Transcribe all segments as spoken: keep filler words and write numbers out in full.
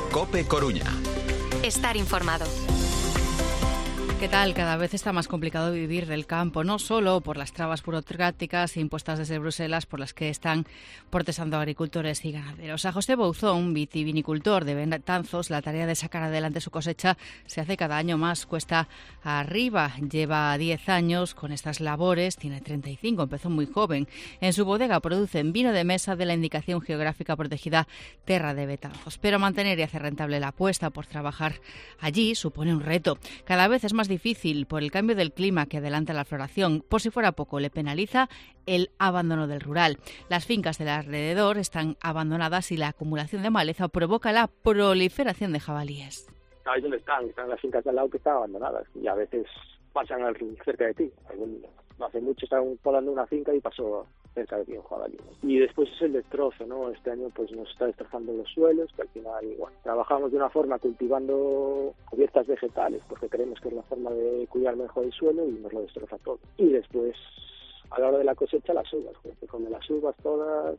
COPE Coruña. Estar informado. ¿Qué tal? Cada vez está más complicado vivir del campo, no solo por las trabas burocráticas impuestas desde Bruselas por las que están protestando agricultores y ganaderos. A José Bouzón, vitivinicultor de Betanzos, la tarea de sacar adelante su cosecha se hace cada año más cuesta arriba. Lleva diez años con estas labores, tiene treinta y cinco, empezó muy joven. En su bodega producen vino de mesa de la indicación geográfica protegida Terra de Betanzos. Pero mantener y hacer rentable la apuesta por trabajar allí supone un reto. Cada vez es más difícil por el cambio del clima que adelanta la floración. Por si fuera poco, le penaliza el abandono del rural. Las fincas del alrededor están abandonadas y la acumulación de maleza provoca la proliferación de jabalíes. Ahí donde están, están las fincas de al lado que están abandonadas y a veces pasan cerca de ti. No hace mucho estaban podando una finca y pasó cerca de ti un jabalí. Y después es el destrozo, ¿no? Este año pues nos está destrozando los suelos, que al final igual trabajamos de una forma cultivando cubiertas vegetales, porque creemos que es la forma de cuidar mejor el suelo y nos lo destroza todo. Y después, a la hora de la cosecha, las uvas, se comen las uvas todas.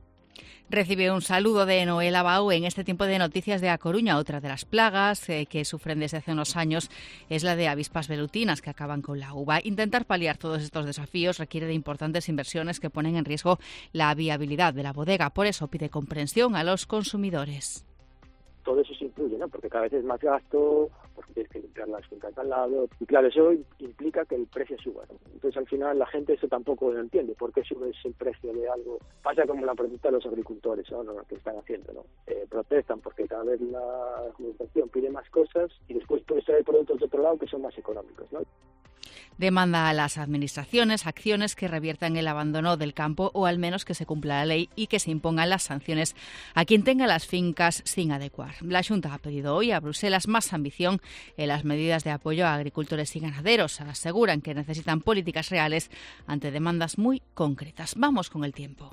Recibe un saludo de Noel Abau en este tiempo de noticias de A Coruña. Otra de las plagas eh, que sufren desde hace unos años es la de avispas velutinas que acaban con la uva. Intentar paliar todos estos desafíos requiere de importantes inversiones que ponen en riesgo la viabilidad de la bodega. Por eso pide comprensión a los consumidores. Todo eso se influye, ¿no? Porque cada vez es más gasto, porque tienes que limpiar las fincas al lado. Y claro, eso implica que el precio suba, ¿no? Entonces, al final, la gente eso tampoco lo entiende. ¿Por qué sube el precio de algo? Pasa como la protesta de los agricultores, ¿no? Lo que están haciendo, ¿no? Eh, protestan porque cada vez la administración pide más cosas y después puede traer productos de otro lado que son más económicos, ¿no? Demanda a las administraciones acciones que reviertan el abandono del campo o al menos que se cumpla la ley y que se impongan las sanciones a quien tenga las fincas sin adecuar. La Xunta ha pedido hoy a Bruselas más ambición en las medidas de apoyo a agricultores y ganaderos. Aseguran que necesitan políticas reales ante demandas muy concretas. Vamos con el tiempo.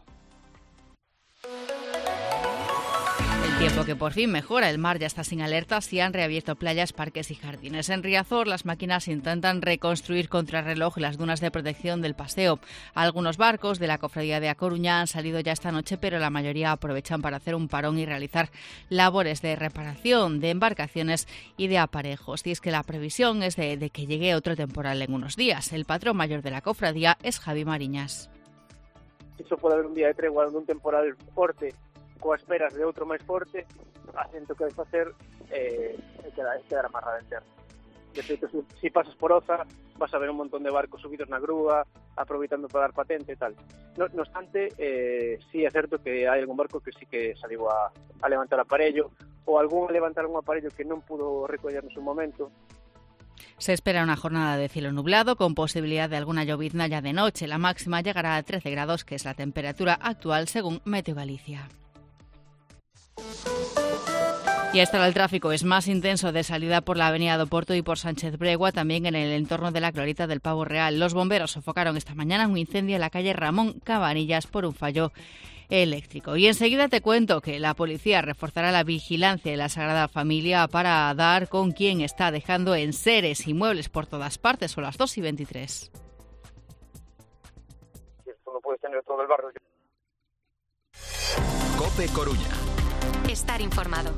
Tiempo que por fin mejora. El mar ya está sin alertas y han reabierto playas, parques y jardines. En Riazor, las máquinas intentan reconstruir contrarreloj las dunas de protección del paseo. Algunos barcos de la Cofradía de A Coruña han salido ya esta noche, pero la mayoría aprovechan para hacer un parón y realizar labores de reparación de embarcaciones y de aparejos. Y es que la previsión es de, de que llegue otro temporal en unos días. El patrón mayor de la Cofradía es Javi Mariñas. Iso pode haber un día de tregua dun temporal forte coas esperas de outro máis forte, acento que vai facer eh, quedar, quedar amarrada en terra. De feito, se si, si pasas por Oza, vas a ver un montón de barcos subidos na grúa, aproveitando para dar patente e tal. No, no obstante, eh, sí é certo que hai algún barco que sí que saliu a, a levantar aparello, ou algún a levantar algún aparello que non pudo recoller no seu momento. Se espera una jornada de cielo nublado con posibilidad de alguna llovizna ya de noche. La máxima llegará a trece grados, que es la temperatura actual según Meteo Galicia. Y hasta ahora el tráfico es más intenso de salida por la avenida do Porto y por Sánchez Bregua, también en el entorno de la glorieta del Pavo Real. Los bomberos sofocaron esta mañana un incendio en la calle Ramón Cabanillas por un fallo eléctrico. Y enseguida te cuento que la policía reforzará la vigilancia de la Sagrada Familia para dar con quien está dejando enseres y muebles por todas partes. Son las dos y veintitrés. Esto no puedes tener todo el barrio. COPE Coruña. Estar informado.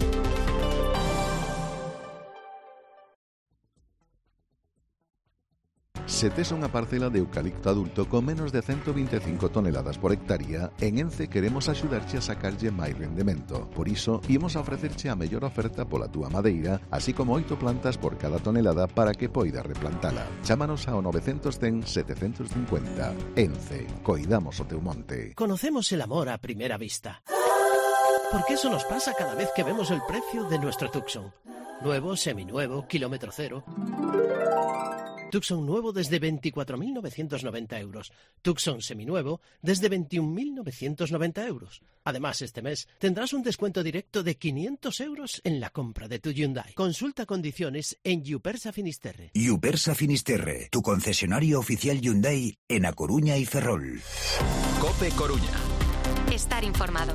Se tes unha parcela de eucalipto adulto con menos de ciento veinticinco toneladas por hectárea, en Ence queremos axudarche a sacarlle máis rendemento. Por iso, imos a ofrecerche a mellor oferta pola túa madeira, así como oito plantas por cada tonelada para que poidas replantala. Chámanos ao nove cero cero, sete cinco cero. Ence, coidamos o teu monte. Conocemos el amor a primera vista. Porque eso nos pasa cada vez que vemos el precio de nuestro Tucson. Nuevo, seminuevo, kilómetro cero. Tucson nuevo desde veinticuatro mil novecientos noventa euros. Tucson seminuevo desde veintiún mil novecientos noventa euros. Además, este mes tendrás un descuento directo de quinientos euros en la compra de tu Hyundai. Consulta condiciones en Yupersa Finisterre. Yupersa Finisterre, tu concesionario oficial Hyundai en A Coruña y Ferrol. COPE Coruña. Estar informado.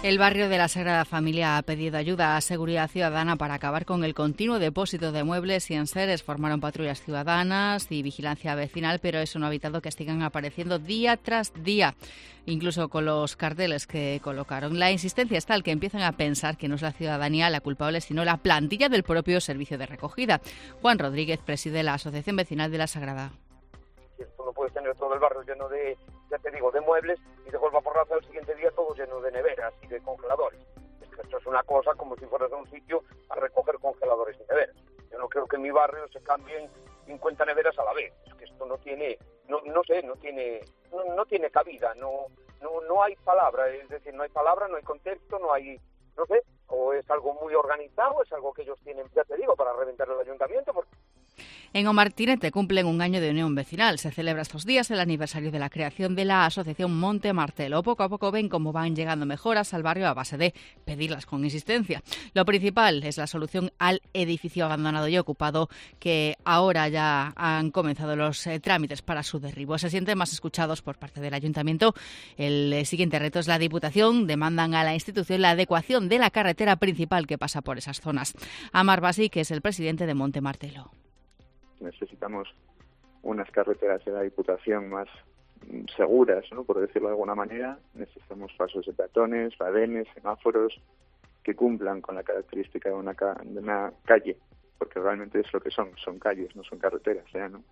El barrio de la Sagrada Familia ha pedido ayuda a Seguridad Ciudadana para acabar con el continuo depósito de muebles y enseres. Formaron patrullas ciudadanas y vigilancia vecinal, pero eso no ha evitado que sigan apareciendo día tras día, incluso con los carteles que colocaron. La insistencia es tal que empiezan a pensar que no es la ciudadanía la culpable, sino la plantilla del propio servicio de recogida. Juan Rodríguez preside la Asociación Vecinal de la Sagrada. Esto no puedes tener todo el barrio lleno de, ya te digo, de muebles y de golpe porrazo el siguiente día todo lleno de neveras y de congeladores. Esto es una cosa como si fueras a un sitio a recoger congeladores y neveras. Yo no creo que en mi barrio se cambien cincuenta neveras a la vez. Es que esto no tiene, no, no sé, no tiene, no, no tiene cabida, no, no, no hay palabra, es decir, no hay palabra, no hay contexto, no hay, no sé, o es algo muy organizado, es algo que ellos tienen, ya te digo, para reventar el ayuntamiento, porque... En Omartinete cumplen un año de unión vecinal. Se celebra estos días el aniversario de la creación de la asociación Monte Martelo. Poco a poco ven cómo van llegando mejoras al barrio a base de pedirlas con insistencia. Lo principal es la solución al edificio abandonado y ocupado, que ahora ya han comenzado los eh, trámites para su derribo. Se sienten más escuchados por parte del ayuntamiento. El eh, siguiente reto es la Diputación. Demandan a la institución la adecuación de la carretera principal que pasa por esas zonas. Amar Basi, que es el presidente de Monte Martelo. Necesitamos unas carreteras de la Diputación más seguras, ¿no?, por decirlo de alguna manera. Necesitamos pasos de peatones, badenes, semáforos que cumplan con la característica de una, ca- de una calle, porque realmente es lo que son, son calles, no son carreteras, ¿eh? ¿no?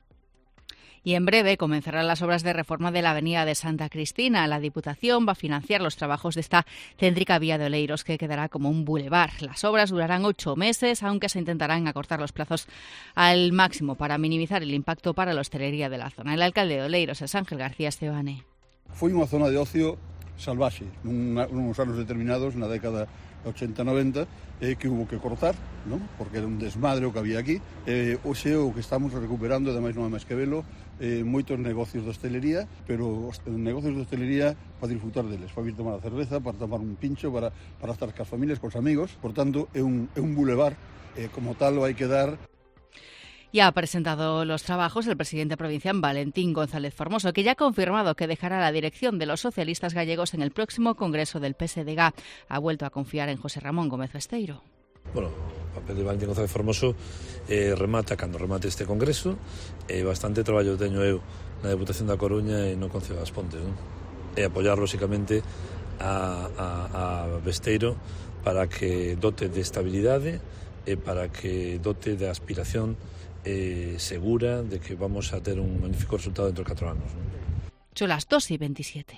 Y en breve comenzarán las obras de reforma de la avenida de Santa Cristina. La Diputación va a financiar los trabajos de esta céntrica vía de Oleiros, que quedará como un bulevar. Las obras durarán ocho meses, aunque se intentarán acortar los plazos al máximo para minimizar el impacto para la hostelería de la zona. El alcalde de Oleiros es Ángel García Estebané. Foi unha zona de ocio salvaxe, nuns anos determinados, na década ochenta noventa, eh, que hubo que cortar, ¿no?, porque era un desmadre o que había aquí. Eh, hoxe o que estamos recuperando, ademais non é máis que velo, eh, moitos negocios de hostelería, pero os negocios de hostelería para disfrutar deles, para vir tomar a cerveza, para tomar un pincho, para, para estar cas familias, cos amigos. Por tanto, é un, é un bulevar, eh, como tal, hai que dar. Ya ha presentado los trabajos el presidente provincial Valentín González Formoso, que ya ha confirmado que dejará la dirección de los socialistas gallegos en el próximo congreso del P S D G. Ha vuelto a confiar en José Ramón Gómez Besteiro. Bueno, o papel de Valentín González Formoso eh, remata cando remate este congreso. Eh, bastante traballo teño eu na Deputación da Coruña e no Concello das Pontes, non? E apoiar, lóxicamente, a, a, a Besteiro para que dote de estabilidade e para que dote de aspiración eh, segura de que vamos a ter un magnífico resultado dentro de catro anos. Son las dos y veintisiete.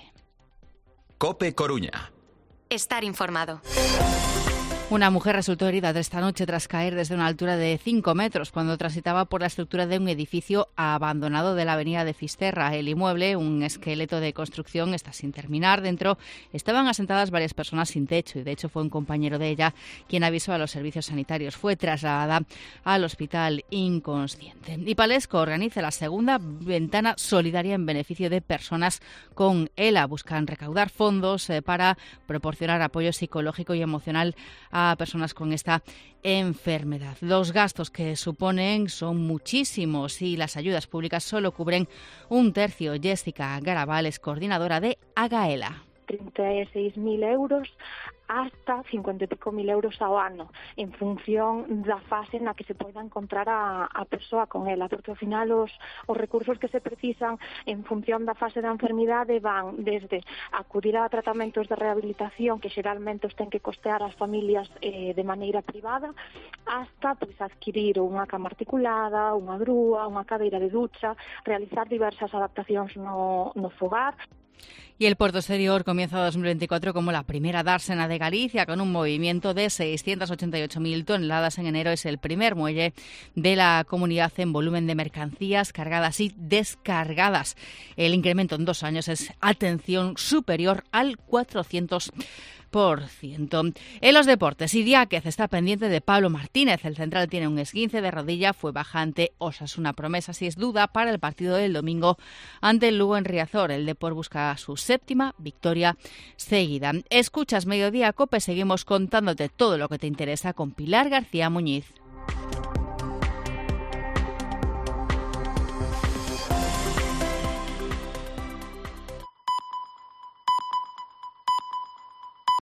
COPE Coruña. Estar informado. Una mujer resultó herida esta noche tras caer desde una altura de cinco metros cuando transitaba por la estructura de un edificio abandonado de la avenida de Fisterra. El inmueble, un esqueleto de construcción, está sin terminar. Dentro estaban asentadas varias personas sin techo y, de hecho, fue un compañero de ella quien avisó a los servicios sanitarios. Fue trasladada al hospital inconsciente. Y Palesco organiza la segunda ventana solidaria en beneficio de personas con ELA. Buscan recaudar fondos eh, para proporcionar apoyo psicológico y emocional a a personas con esta enfermedad. Los gastos que suponen son muchísimos y las ayudas públicas solo cubren un tercio. Jessica Garabal es coordinadora de Agaela. treinta e seis mil euros hasta cincuenta e pico mil euros ao ano, en función da fase na que se poida encontrar a, a persoa con ela, porque ao final os, os recursos que se precisan en función da fase da enfermidade van desde acudir a tratamentos de rehabilitación que xeralmente os ten que costear as familias eh, de maneira privada, hasta pois, adquirir unha cama articulada, unha grúa, unha cadeira de ducha, realizar diversas adaptacións no, no fogar. Y el puerto exterior comienza dos mil veinticuatro como la primera dársena de Galicia, con un movimiento de seiscientas ochenta y ocho mil toneladas en enero. Es el primer muelle de la comunidad en volumen de mercancías cargadas y descargadas. El incremento en dos años es, atención, superior al cuatrocientos por ciento. En los deportes, Idiáquez está pendiente de Pablo Martínez. El central tiene un esguince de rodilla, fue bajante Osasuna. Promesa si es duda para el partido del domingo ante el Lugo en Riazor. El Depor busca su séptima victoria seguida. Escuchas Mediodía Cope, seguimos contándote todo lo que te interesa con Pilar García Muñiz.